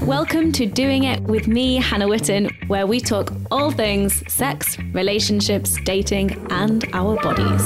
Welcome to Doing It with me, Hannah Witten, where we talk all things sex, relationships, dating, and our bodies.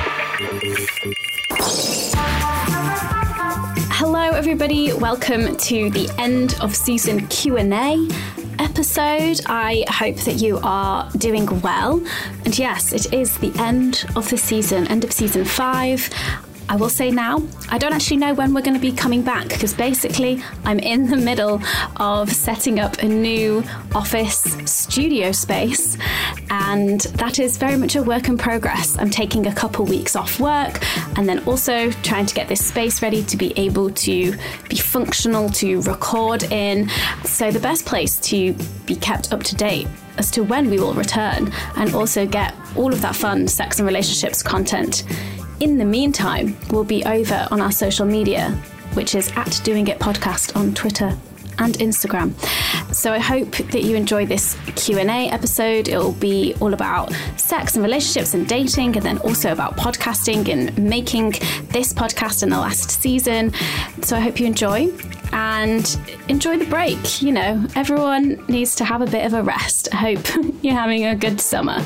Hello, everybody. Welcome to the end of season Q&A episode. I hope that you are doing well. And yes, it is the end of the season, end of season 5. I will say now, I don't actually know when we're going to be coming back because basically I'm in the middle of setting up a new office studio space, and that is very much a work in progress. I'm taking a couple weeks off work and then also trying to get this space ready to be able to be functional to record in. So the best place to be kept up to date as to when we will return and also get all of that fun sex and relationships content in the meantime will be over on our social media, which is at Doing It Podcast on Twitter and Instagram. So I hope that you enjoy this Q&A episode. It will be all about sex and relationships and dating, and then also about podcasting and making this podcast in the last season. So I hope you enjoy and enjoy the break. You know, everyone needs to have a bit of a rest. I hope you're having a good summer.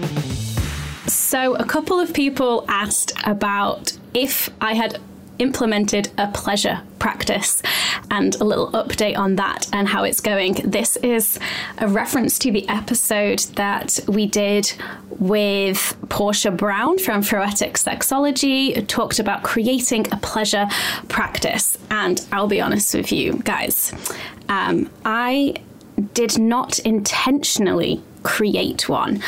So a couple of people asked about if I had implemented a pleasure practice and a little update on that and how it's going. This is a reference to the episode that we did with Portia Brown from Phoretic Sexology. It talked about creating a pleasure practice. And I'll be honest with you guys, I did not intentionally create one.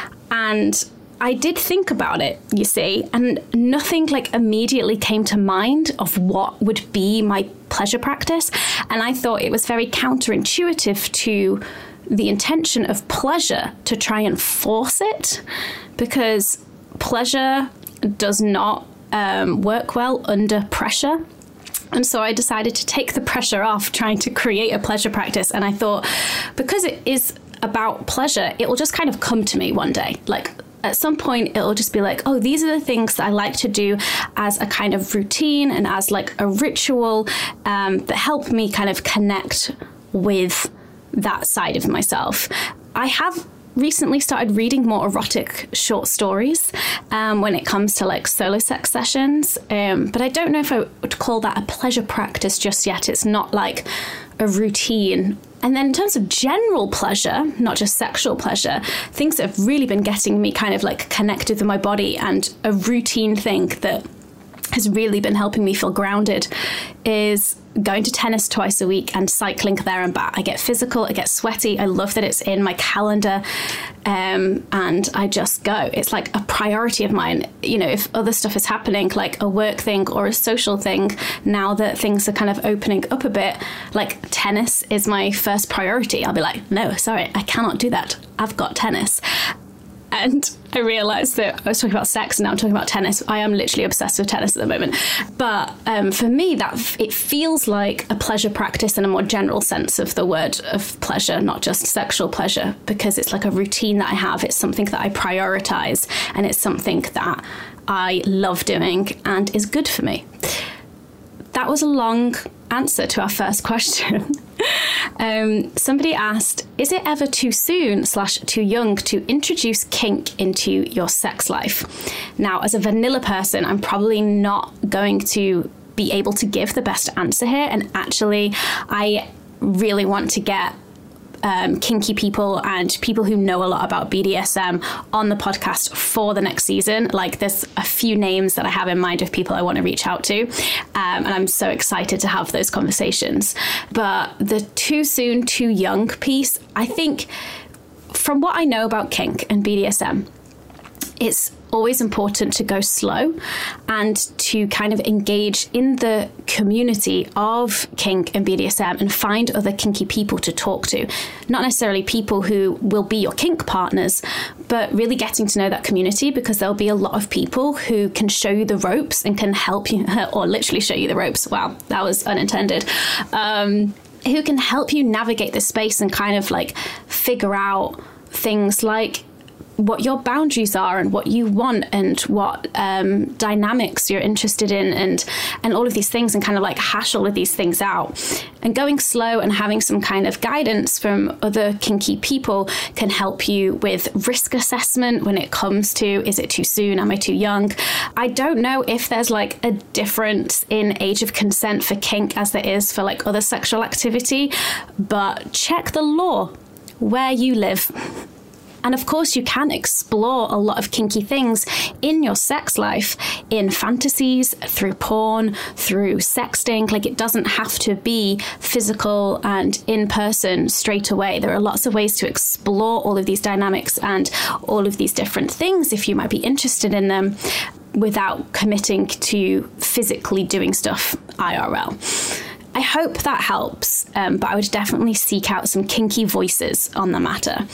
And I did think about it, you see, and nothing immediately came to mind of what would be my pleasure practice. And I thought it was very counterintuitive to the intention of pleasure to try and force it, because pleasure does not work well under pressure. And so I decided to take the pressure off trying to create a pleasure practice. And I thought, because it is about pleasure, it will just kind of come to me one day. At some point, it'll just be oh, these are the things that I like to do as a kind of routine and as a ritual that help me kind of connect with that side of myself. I have recently started reading more erotic short stories when it comes to solo sex sessions, but I don't know if I would call that a pleasure practice just yet. It's not a routine. And then in terms of general pleasure, not just sexual pleasure, things that have really been getting me kind of connected with my body and a routine thing that has really been helping me feel grounded is going to tennis twice a week and cycling there and back. I get physical, I get sweaty. I love that it's in my calendar, and I just go. It's a priority of mine. You know, if other stuff is happening, a work thing or a social thing, now that things are kind of opening up a bit, tennis is my first priority. I'll be no, sorry, I cannot do that. I've got tennis. And I realised that I was talking about sex and now I'm talking about tennis. I am literally obsessed with tennis at the moment. But for me, that it feels like a pleasure practice in a more general sense of the word of pleasure, not just sexual pleasure, because it's a routine that I have. It's something that I prioritise, and it's something that I love doing and is good for me. That was a long answer to our first question. Somebody asked, is it ever too soon / too young to introduce kink into your sex life? Now, as a vanilla person, I'm probably not going to be able to give the best answer here. And actually, I really want to get kinky people and people who know a lot about BDSM on the podcast for the next season. There's a few names that I have in mind of people I want to reach out to, and I'm so excited to have those conversations. But the too soon, too young piece, I think from what I know about kink and BDSM, it's always important to go slow and to kind of engage in the community of kink and BDSM and find other kinky people to talk to. Not necessarily people who will be your kink partners, but really getting to know that community, because there'll be a lot of people who can show you the ropes and can help you, or literally show you the ropes. Wow, that was unintended. Who can help you navigate the space and kind of figure out things like what your boundaries are and what you want and what dynamics you're interested in and all of these things, and kind of like hash all of these things out. And going slow and having some kind of guidance from other kinky people can help you with risk assessment when it comes to, is it too soon? Am I too young? I don't know if there's like a difference in age of consent for kink as there is for like other sexual activity, but check the law where you live. And of course, you can explore a lot of kinky things in your sex life, in fantasies, through porn, through sexting. Like, it doesn't have to be physical and in person straight away. There are lots of ways to explore all of these dynamics and all of these different things if you might be interested in them without committing to physically doing stuff IRL. I hope that helps, but I would definitely seek out some kinky voices on the matter.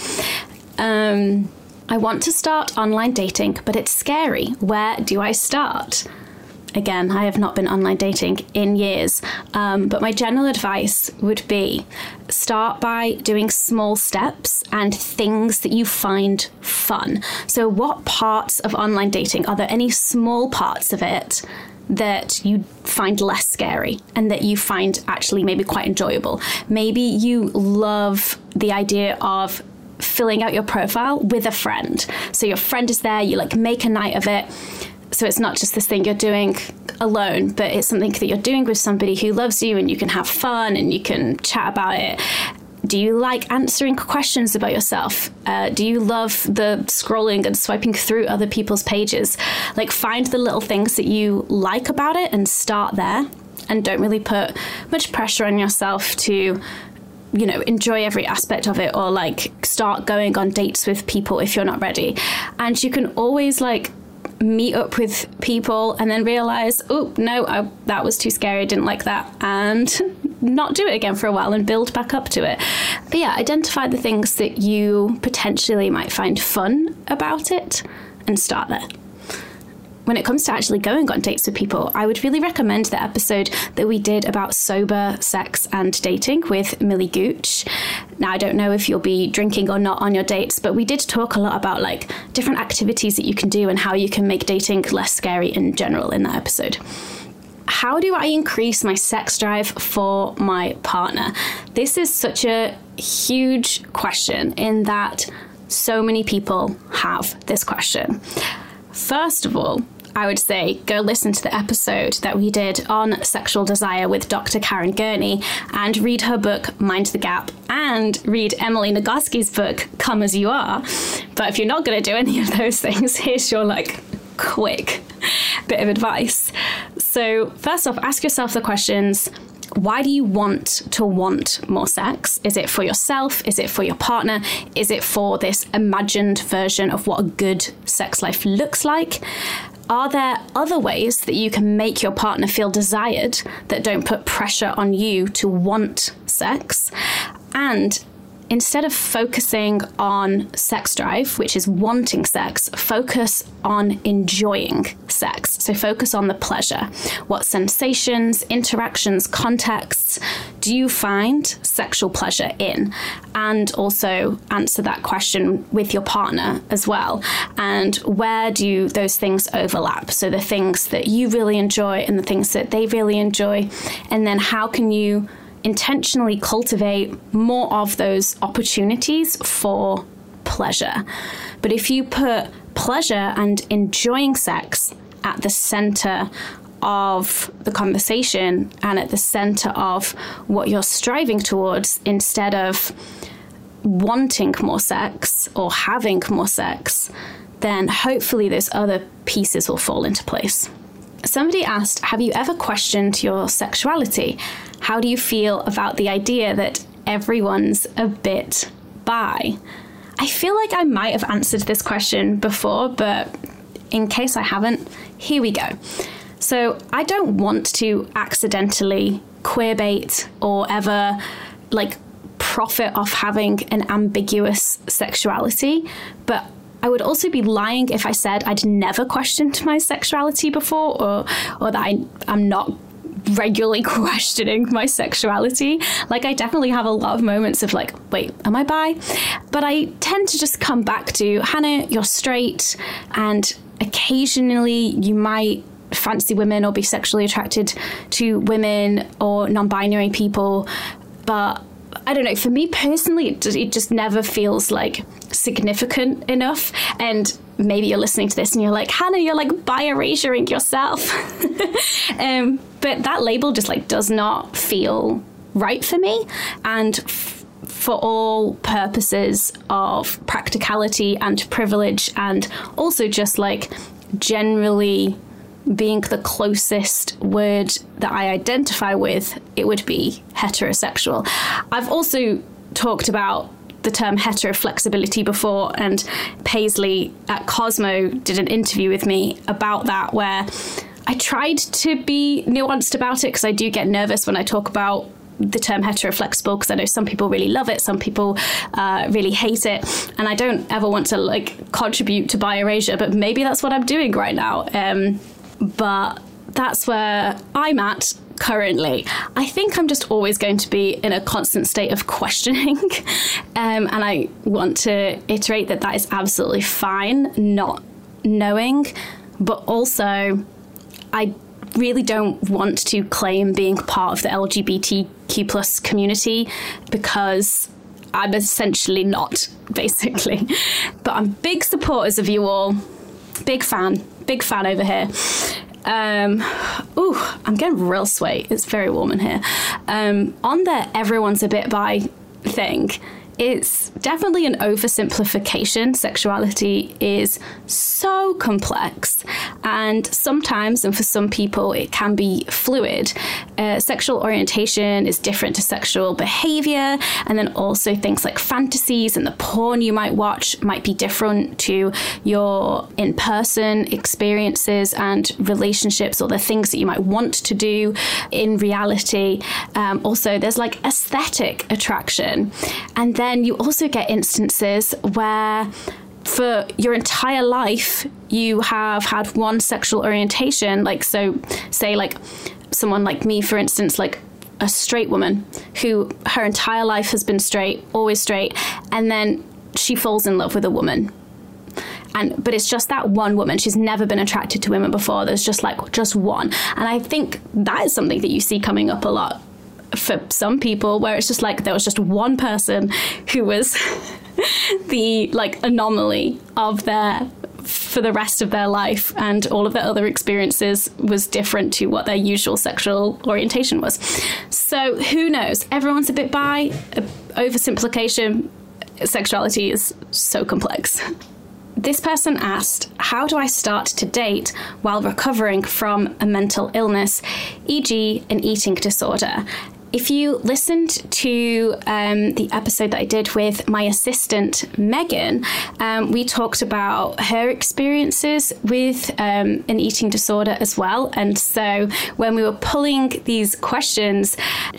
I want to start online dating, but it's scary. Where do I start? Again, I have not been online dating in years, but my general advice would be start by doing small steps and things that you find fun. So what parts of online dating, are there any small parts of it that you find less scary and that you find actually maybe quite enjoyable? Maybe you love the idea of filling out your profile with a friend. So your friend is there, you like make a night of it. So it's not just this thing you're doing alone, but it's something that you're doing with somebody who loves you, and you can have fun and you can chat about it. Do you like answering questions about yourself? Do you love the scrolling and swiping through other people's pages? Like, find the little things that you like about it and start there, and don't really put much pressure on yourself to, you know, enjoy every aspect of it, or like start going on dates with people if you're not ready. And you can always like meet up with people and then realize, oh no, that was too scary, I didn't like that, and not do it again for a while and build back up to it. But yeah, identify the things that you potentially might find fun about it and start there. When it comes to actually going on dates with people, I would really recommend the episode that we did about sober sex and dating with Millie Gooch. Now, I don't know if you'll be drinking or not on your dates, but we did talk a lot about like different activities that you can do and how you can make dating less scary in general in that episode. How do I increase my sex drive for my partner? This is such a huge question in that so many people have this question. First of all, I would say go listen to the episode that we did on sexual desire with Dr. Karen Gurney, and read her book, Mind the Gap, and read Emily Nagoski's book, Come As You Are. But if you're not going to do any of those things, here's your like quick bit of advice. So first off, ask yourself the questions. Why do you want more sex? Is it for yourself? Is it for your partner? Is it for this imagined version of what a good sex life looks like? Are there other ways that you can make your partner feel desired that don't put pressure on you to want sex? And instead of focusing on sex drive, which is wanting sex, focus on enjoying sex. So focus on the pleasure. What sensations, interactions, contexts do you find sexual pleasure in? And also answer that question with your partner as well. And where do those things overlap? So the things that you really enjoy and the things that they really enjoy. And then how can you intentionally cultivate more of those opportunities for pleasure? But if you put pleasure and enjoying sex at the center of the conversation and at the center of what you're striving towards, instead of wanting more sex or having more sex, then hopefully those other pieces will fall into place. Somebody asked, have you ever questioned your sexuality? How do you feel about the idea that everyone's a bit bi? I feel like I might have answered this question before, but in case I haven't, here we go. So I don't want to accidentally queerbait or ever like profit off having an ambiguous sexuality, but I would also be lying if I said I'd never questioned my sexuality before, or that I'm not regularly questioning my sexuality. Like, I definitely have a lot of moments of like, wait, am I bi? But I tend to just come back to, Hannah, you're straight, and occasionally you might fancy women or be sexually attracted to women or non-binary people. But I don't know, for me personally, it just never feels like significant enough. And maybe you're listening to this and you're like, Hannah, you're like bi-erasuring yourself. But that label just like does not feel right for me. And for all purposes of practicality and privilege, and also just like generally being the closest word that I identify with, it would be heterosexual. I've also talked about the term heteroflexibility before, and Paisley at Cosmo did an interview with me about that, where I tried to be nuanced about it, because I do get nervous when I talk about the term heteroflexible, because I know some people really love it, some people really hate it, and I don't ever want to like contribute to bi-erasure, but maybe that's what I'm doing right now. But that's where I'm at currently. I think I'm just always going to be in a constant state of questioning. And I want to iterate that that is absolutely fine, not knowing. But also, I really don't want to claim being part of the LGBTQ plus community, because I'm essentially not, basically. But I'm big supporters of you all. Big fan over here. I'm getting real sweaty. It's very warm in here. On the everyone's a bit bi thing, it's definitely an oversimplification. Sexuality is so complex, and sometimes, and for some people, it can be fluid. Sexual orientation is different to sexual behavior, and then also things like fantasies and the porn you might watch might be different to your in-person experiences and relationships, or the things that you might want to do in reality. Also, there's like aesthetic attraction, and then you also get instances where for your entire life you have had one sexual orientation. Like, so say like someone like me, for instance, like a straight woman who her entire life has been straight, always straight, and then she falls in love with a woman. But it's just that one woman. She's never been attracted to women before. There's just one. And I think that is something that you see coming up a lot for some people, where it's just like there was just one person who was the like anomaly of for the rest of their life, and all of their other experiences was different to what their usual sexual orientation was. So who knows? Everyone's a bit bi. Oversimplification. Sexuality is so complex. This person asked, how do I start to date while recovering from a mental illness, e.g. an eating disorder? If you listened to the episode that I did with my assistant, Megan, we talked about her experiences with an eating disorder as well. And so when we were pulling these questions,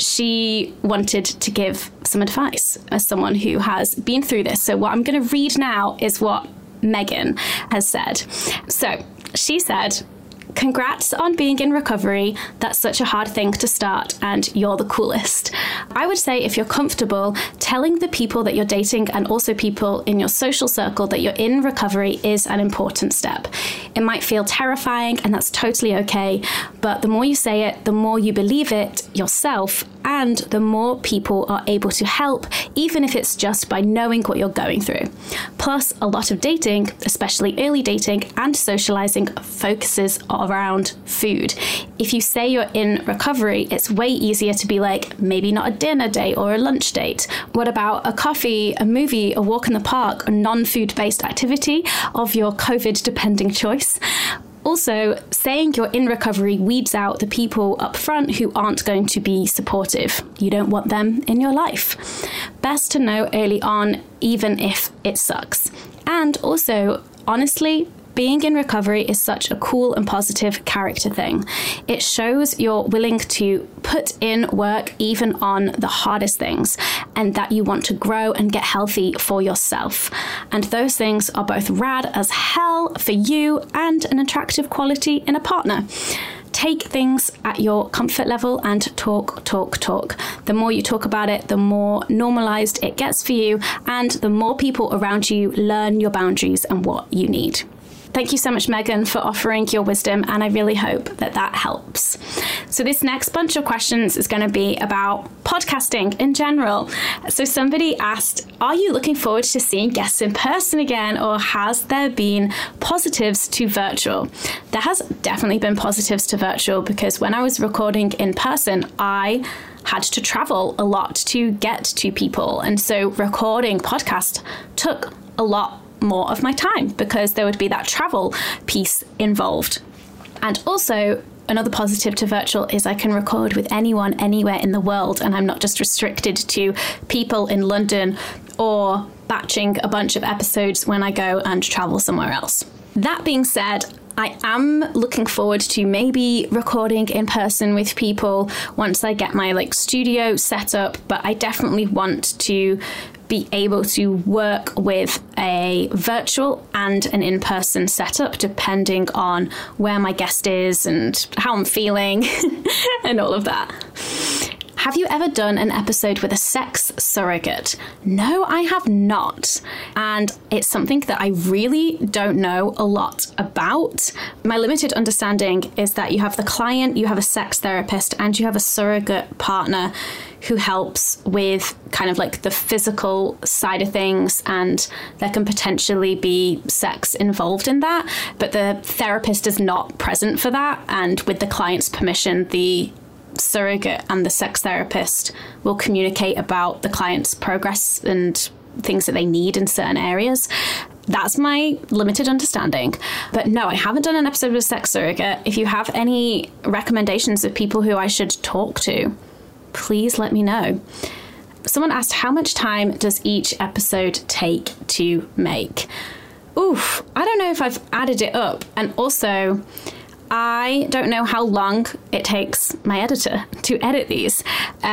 she wanted to give some advice as someone who has been through this. So what I'm going to read now is what Megan has said. So she said, "Congrats on being in recovery. That's such a hard thing to start, and you're the coolest. I would say if you're comfortable, telling the people that you're dating and also people in your social circle that you're in recovery is an important step. It might feel terrifying, and that's totally okay, but the more you say it, the more you believe it yourself, and the more people are able to help, even if it's just by knowing what you're going through. Plus, a lot of dating, especially early dating and socializing, focuses around food. If you say you're in recovery, it's way easier to be like, maybe not a dinner date or a lunch date. What about a coffee, a movie, a walk in the park, a non-food-based activity of your COVID-depending choice? Also, saying you're in recovery weeds out the people up front who aren't going to be supportive. You don't want them in your life. Best to know early on, even if it sucks. And also, honestly, being in recovery is such a cool and positive character thing. It shows you're willing to put in work even on the hardest things, and that you want to grow and get healthy for yourself. And those things are both rad as hell for you and an attractive quality in a partner. take things at your comfort level and talk. The more you talk about it, the more normalized it gets for you, and the more people around you learn your boundaries and what you need. Thank you so much, Megan, for offering your wisdom, and I really hope that that helps. So this next bunch of questions is going to be about podcasting in general. So somebody asked, are you looking forward to seeing guests in person again, or has there been positives to virtual? There has definitely been positives to virtual, because when I was recording in person, I had to travel a lot to get to people. And so recording podcast took a lot more of my time because there would be that travel piece involved. And also, another positive to virtual is I can record with anyone anywhere in the world, and I'm not just restricted to people in London or batching a bunch of episodes when I go and travel somewhere else. That being said, I am looking forward to maybe recording in person with people once I get my studio set up, but I definitely want to be able to work with a virtual and an in-person setup depending on where my guest is and how I'm feeling and all of that. Have you ever done an episode with a sex surrogate? No, I have not. And it's something that I really don't know a lot about. My limited understanding is that you have the client, you have a sex therapist, and you have a surrogate partner who helps with kind of the physical side of things, and there can potentially be sex involved in that, but the therapist is not present for that. And with the client's permission, the surrogate and the sex therapist will communicate about the client's progress and things that they need in certain areas. That's my limited understanding. But no, I haven't done an episode with a sex surrogate. If you have any recommendations of people who I should talk to, please let me know. Someone asked, how much time does each episode take to make? Oof, I don't know if I've added it up. And also, I don't know how long it takes my editor to edit these.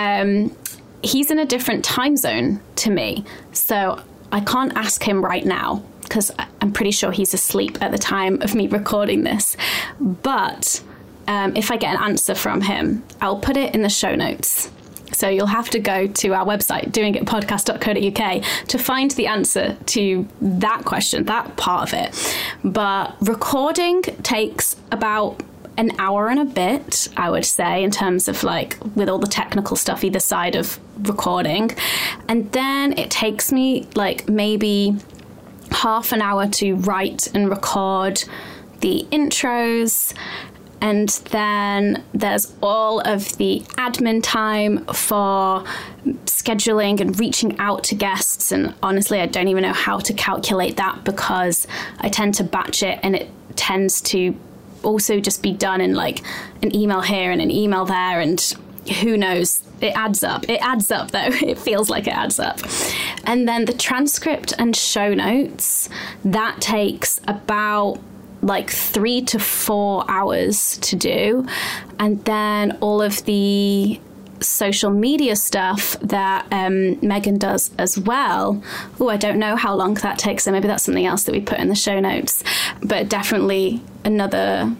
He's in a different time zone to me, so I can't ask him right now because I'm pretty sure he's asleep at the time of me recording this. But if I get an answer from him, I'll put it in the show notes. So you'll have to go to our website, doingitpodcast.co.uk, to find the answer to that question, that part of it. But recording takes about an hour and a bit, I would say, in terms of with all the technical stuff either side of recording. And then it takes me maybe half an hour to write and record the intros. And then there's all of the admin time for scheduling and reaching out to guests. And honestly, I don't even know how to calculate that because I tend to batch it, and it tends to also just be done in an email here and an email there. And who knows? It adds up. It adds up, though. It feels like it adds up. And then the transcript and show notes, that takes about 3 to 4 hours to do. And then all of the social media stuff that Megan does as well. Oh, I don't know how long that takes, so maybe that's something else that we put in the show notes. But definitely another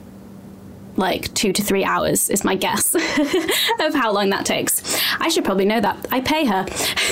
2 to 3 hours is my guess of how long that takes. I should probably know that. I pay her.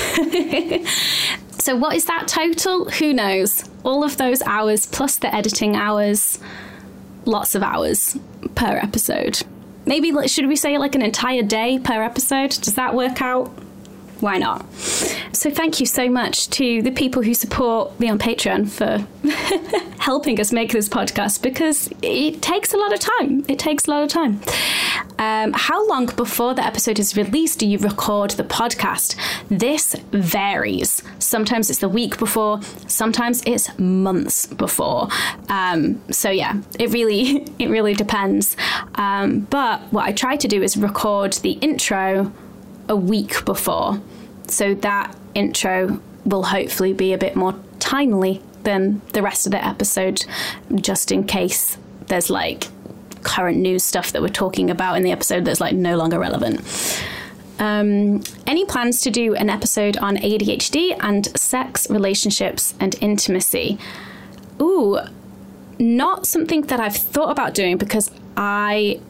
So what is that total? Who knows? All of those hours plus the editing hours, lots of hours per episode. Maybe, should we say an entire day per episode? Does that work out? Why not? So thank you so much to the people who support me on Patreon for helping us make this podcast, because it takes a lot of time. It takes a lot of time. How long before the episode is released do you record the podcast? This varies. Sometimes it's the week before, sometimes it's months before. So yeah, it really depends. But what I try to do is record the intro a week before, so that intro will hopefully be a bit more timely than the rest of the episode, just in case there's current news stuff that we're talking about in the episode that's no longer relevant. Any plans to do an episode on ADHD and sex, relationships and intimacy? Ooh, not something that I've thought about doing, because I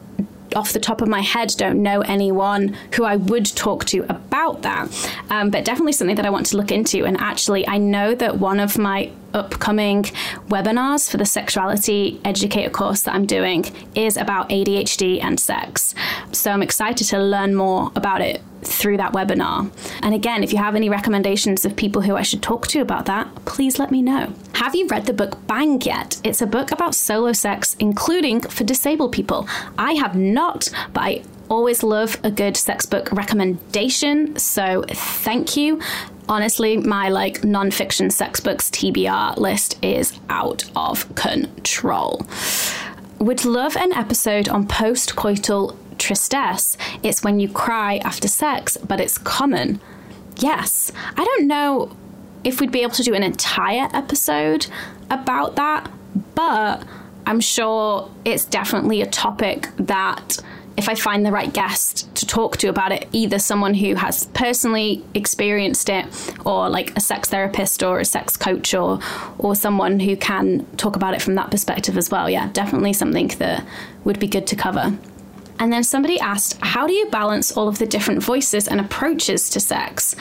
off the top of my head don't know anyone who I would talk to about that. But definitely something that I want to look into. And actually, I know that one of my upcoming webinars for the sexuality educator course that I'm doing is about ADHD and sex. So I'm excited to learn more about it through that webinar. And again, if you have any recommendations of people who I should talk to about that, please let me know. Have you read the book Bang yet? It's a book about solo sex, including for disabled people. I have not, but I always love a good sex book recommendation. So thank you. Honestly, my non-fiction sex books TBR list is out of control. Would love an episode on postcoital tristesse. It's when you cry after sex, but it's common. Yes. I don't know if we'd be able to do an entire episode about that, but I'm sure it's definitely a topic that if I find the right guest to talk to about it, either someone who has personally experienced it or a sex therapist or a sex coach or someone who can talk about it from that perspective as well. Yeah, definitely something that would be good to cover. And then somebody asked, how do you balance all of the different voices and approaches to sex?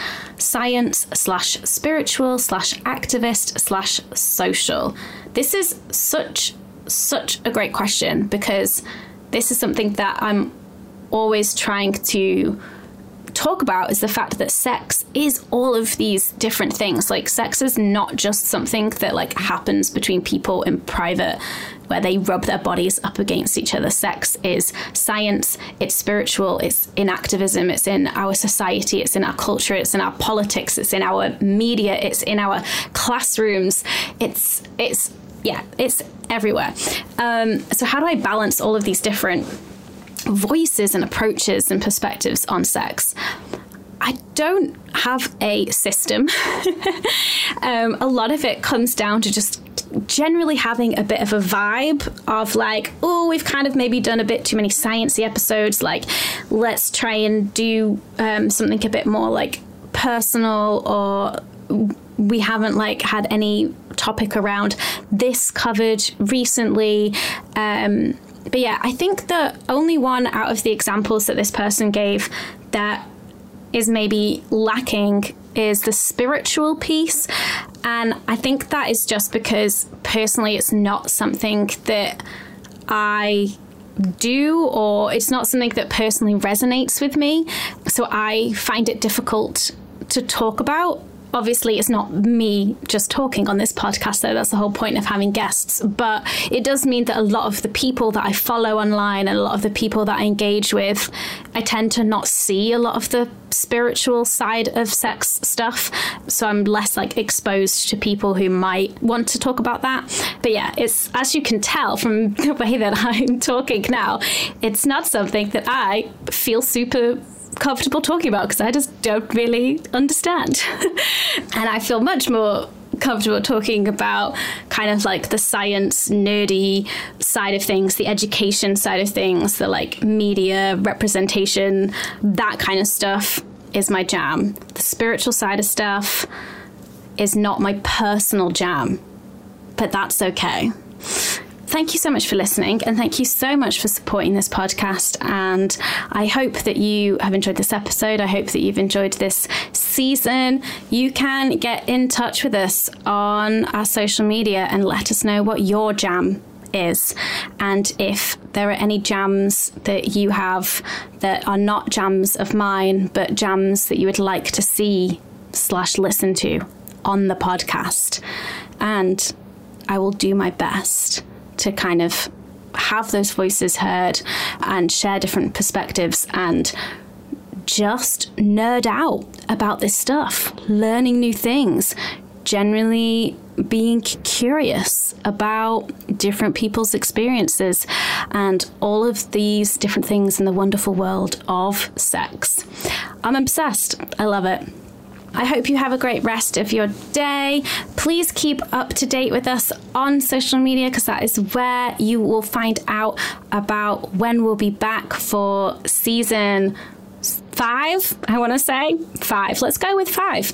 Science/spiritual/activist/social. This is such a great question, because this is something that I'm always trying to talk about, is the fact that sex is all of these different things. Sex is not just something that happens between people in private where they rub their bodies up against each other. Sex is science, it's spiritual, it's in activism, it's in our society, it's in our culture, it's in our politics, it's in our media, it's in our classrooms, it's everywhere. So how do I balance all of these different voices and approaches and perspectives on sex? I don't have a system. A lot of it comes down to just generally having a bit of a vibe of we've kind of maybe done a bit too many sciencey episodes. Let's try and do something a bit more personal, or we haven't had any topic around this covered recently. But yeah, I think the only one out of the examples that this person gave that is maybe lacking is the spiritual piece. And I think that is just because personally it's not something that I do, or it's not something that personally resonates with me. So I find it difficult to talk about. Obviously, it's not me just talking on this podcast, though. That's the whole point of having guests. But it does mean that a lot of the people that I follow online and a lot of the people that I engage with, I tend to not see a lot of the spiritual side of sex stuff. So I'm less exposed to people who might want to talk about that. But yeah, it's, as you can tell from the way that I'm talking now, it's not something that I feel super comfortable talking about, because I just don't really understand. And I feel much more comfortable talking about kind of the science nerdy side of things, the education side of things, the media representation, that kind of stuff is my jam. The spiritual side of stuff is not my personal jam, but that's okay. Thank you so much for listening, and thank you so much for supporting this podcast. And I hope that you have enjoyed this episode. I hope that you've enjoyed this season. You can get in touch with us on our social media and let us know what your jam is. And if there are any jams that you have that are not jams of mine, but jams that you would like to see/listen to on the podcast. And I will do my best to kind of have those voices heard and share different perspectives and just nerd out about this stuff, learning new things, generally being curious about different people's experiences and all of these different things in the wonderful world of sex. I'm obsessed. I love it. I hope you have a great rest of your day. Please keep up to date with us on social media, because that is where you will find out about when we'll be back for season 5. I want to say 5. Let's go with 5.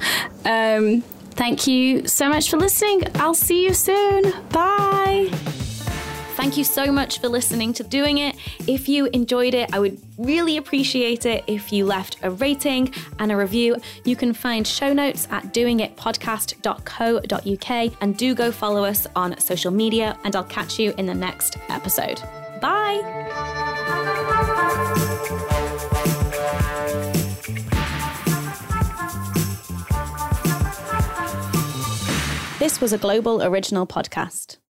Thank you so much for listening. I'll see you soon. Bye. Thank you so much for listening to Doing It. If you enjoyed it, I would really appreciate it if you left a rating and a review. You can find show notes at doingitpodcast.co.uk, and do go follow us on social media, and I'll catch you in the next episode. Bye. This was a Global Original podcast.